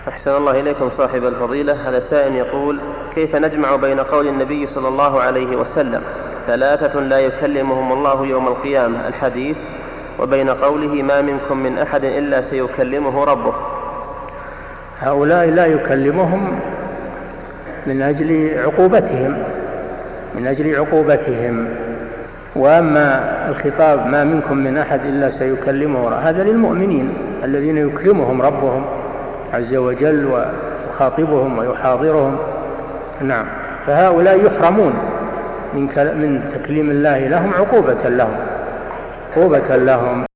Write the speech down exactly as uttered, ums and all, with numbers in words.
أحسن الله إليكم صاحب الفضيلة. هذا سائل يقول: كيف نجمع بين قول النبي صلى الله عليه وسلم ثلاثة لا يكلمهم الله يوم القيامة الحديث وبين قوله ما منكم من أحد إلا سيكلمه ربه؟ هؤلاء لا يكلمهم من أجل عقوبتهم من أجل عقوبتهم وأما الخطاب ما منكم من أحد إلا سيكلمه هذا للمؤمنين الذين يكرمهم ربهم عز وجل ويخاطبهم ويحاضرهم. نعم، فهؤلاء يحرمون من تكليم الله لهم عقوبة لهم عقوبة لهم